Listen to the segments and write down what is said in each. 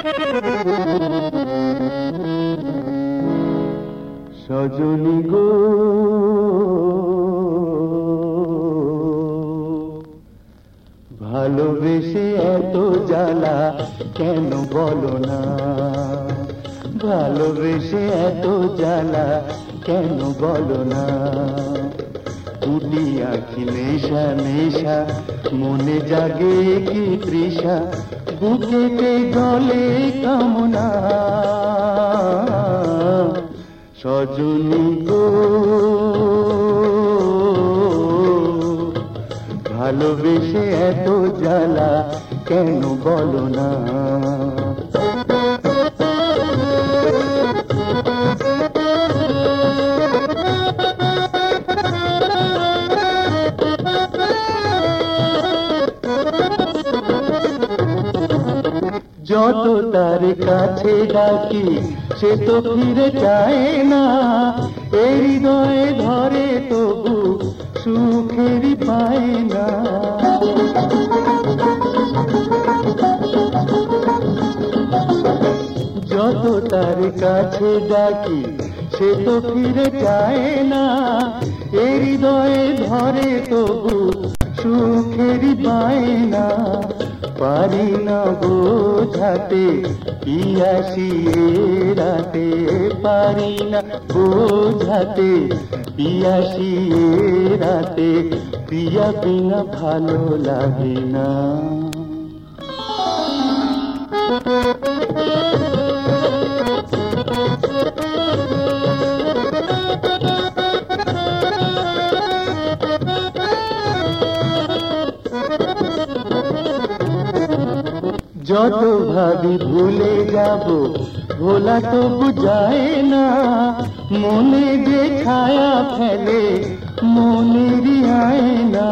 সজনী গো ভালোবেসে এত জ্বালা কেন বলো না, ভালোবেসে এত জ্বালা কেন বলো না। দুটি আঁখি নেশা নেশা, মনে জাগে কি তৃষা, বুকেতে জলে কামনা। সজনী গো ভালোবেসে এত জ্বালা কেন বলো না। যত তার কাছে ডাকি সে তো ফিরে যায় না, এই হৃদয়ে ধরে তবু সুখেরই পায় না। যত তার কাছে ডাকি সে তো ফিরে যায় না, এই হৃদয়ে ধরে তবু সুখেরই পায় না। পারি না বোঝাতে পিয়াসি রাতে, পারি না বোঝাতে পিয়াসি রাতে, পিয়া বিনা ভালো লাগে না। যত ভাবি ভুলে যাব ভোলা তো বুঝায় না, মনে যে ছায়া ফেলে মনেরই আয়না।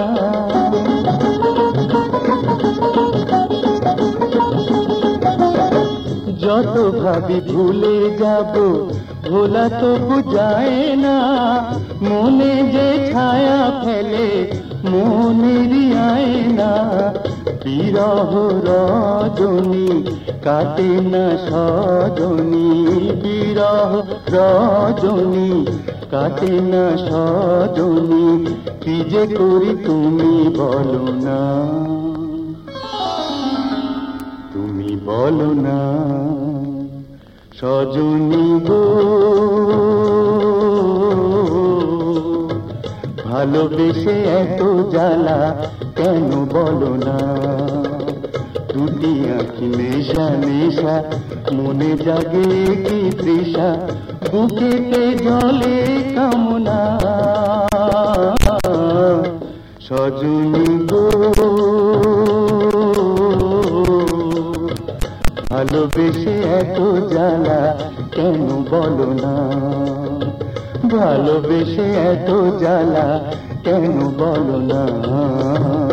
যত ভাবি ভুলে যাব ভোলা তো বুঝায় না, মনে যে ছায়া ফেলে মনেরই আয়না। বিরহ রজনী কাটে না সজনী, বিরহ রজনী কাটে না সজনী, কি যে করি তুমি বলো না, তুমি বলো না। সজনী গো ভালোবেসে এত জ্বালা কেন বলো না। দুটি আঁখি নেশা নেশা, মনে জাগে কি তৃষা, বুকেতে জলে কামনা। সজনী গো ভালোবেসে এত জ্বালা কেন বলো না, ভালোবেসে এত জ্বালা কেন বলো না।